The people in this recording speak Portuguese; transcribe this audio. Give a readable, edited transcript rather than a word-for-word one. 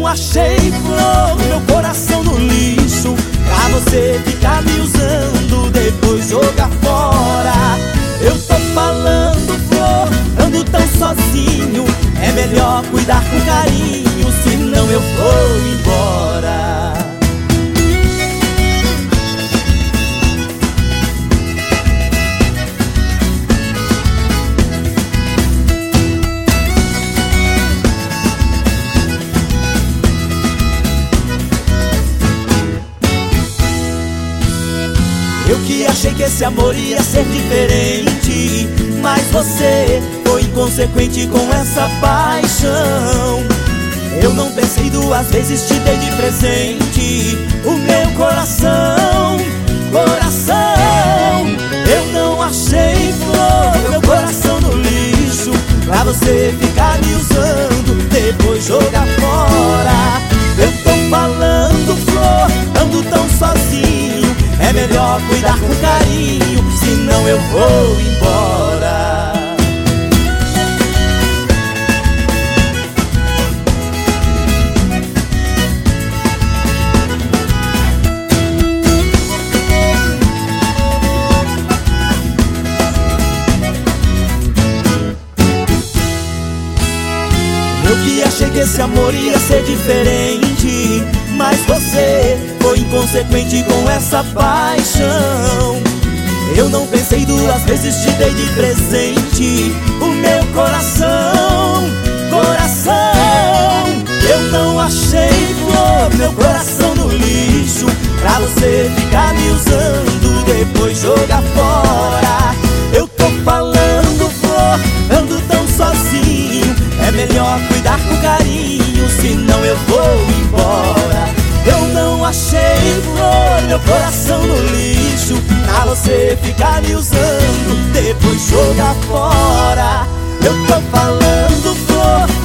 achei flor, meu coração no lixo, pra você ficar me usando, depois jogar fora. Eu tô falando flor, ando tão sozinho, é melhor cuidar com carinho, senão eu vou embora. Eu que achei que esse amor ia ser diferente, mas você foi inconsequente com essa paixão. Eu não pensei duas vezes, te dei de presente o meu coração, coração. Eu não achei flor, meu coração no lixo, pra você ficar me usando, depois jogar fora. Eu tô falando flor, ando tão sozinho, é melhor cuidar com carinho, senão eu vou embora. Eu que achei que esse amor ia ser diferente, mas você foi inconsequente com essa paixão. Eu não pensei duas vezes, te dei de presente o meu coração, coração. Eu não achei flor, meu coração no lixo, pra você ficar me usando, depois jogar fora. Eu tô falando flor, ando tão sozinho, é melhor cuidar com carinho, senão eu vou embora. Eu não achei flor, meu coração no lixo, pra você ficar me usando, depois jogar fora. Eu tô falando flor,